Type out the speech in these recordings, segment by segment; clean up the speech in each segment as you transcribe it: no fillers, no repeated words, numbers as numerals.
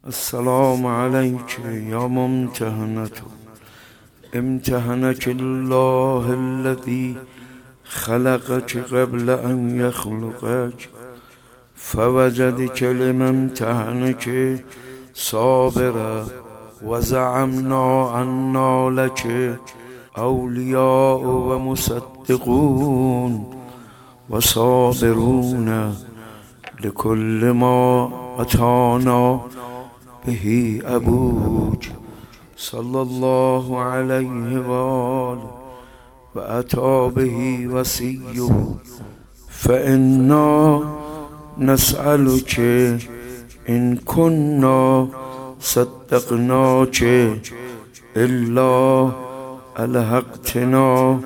السلام عليك يا ممتهنة، امتهنك الله الذي خلقك قبل أن يخلقك، فوجدك لمن امتهنك صابرا، وزعمنا أننا لك أولياء ومصدقون وصابرون لكل ما أتانا به أبوك صلى الله عليه وآله وأتى به وصيه. فإنا نسألك إن كنا صدقناك إلا ألحقتنا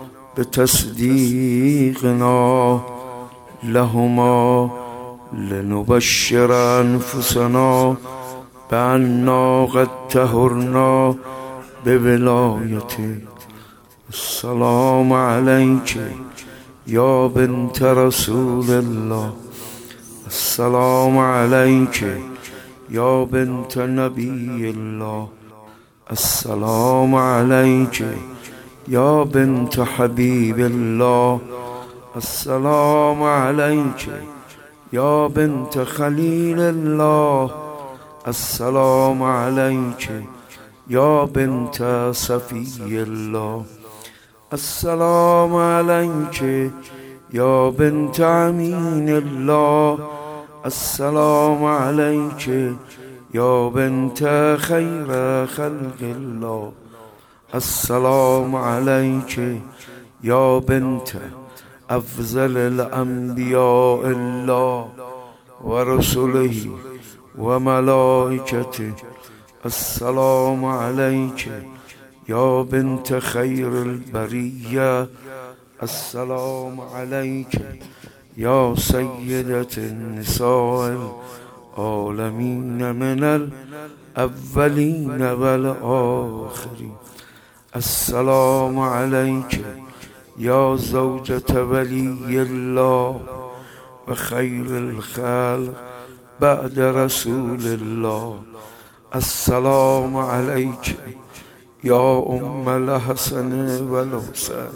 بتصديقنا لهما لنبشر أنفسنا بأننا قد طهرنا بولايتك. السلام عليك يا بنت رسول الله، السلام عليك يا بنت نبي الله، السلام عليك يا بنت حبيب الله، السلام عليك يا بنت خليل الله، السلام عليك يا بنت صفي الله، السلام عليك يا بنت أمين الله، السلام عليك يا بنت خير خلق الله، السلام عليك يا بنت أفضل الأنبياء الله ورسله وملائكته، السلام عليك يا بنت خير البرية، السلام عليك يا سيدة النساء العالمين من الأولين والآخرين، السلام عليك يا زوجة ولي الله وخير الخلق بعد رسول الله، السلام عليك يا أم الحسن والحسين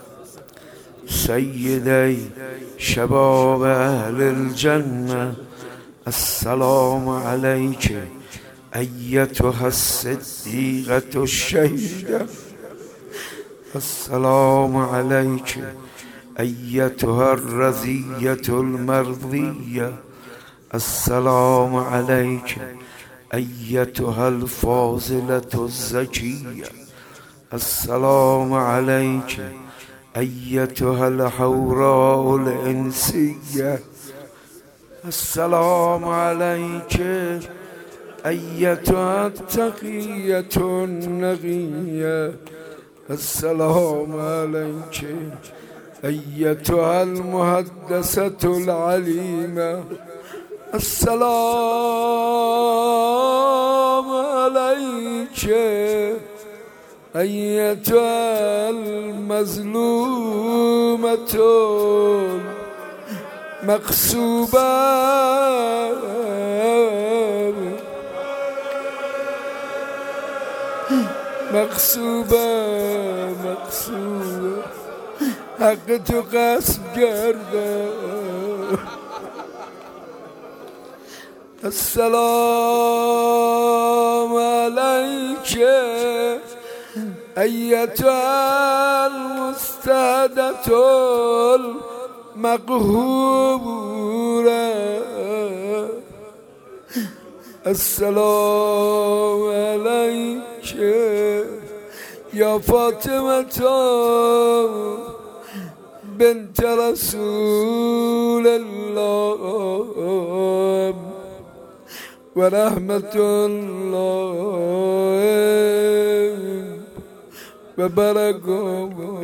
سيدي شباب أهل الجنة، السلام عليك أيتها الصديقة الشهيدة، السلام عليك أيتها الرضية المرضية، السلام عليك أيتها الفاضلة الزكية، السلام عليك أيتها الحوراء الإنسية، السلام عليك أيتها التقية النقية، السلام عليك أيتها المهدسة العليمة، السلام عليك أيتها المظلومة المغصوبة، مغصوبة حق تو غصب کرده، السلام عليك أيتها المستهدة المقهورة، السلام عليك يا فاطمة بنت رسول الله ورحمة الله وبركاته.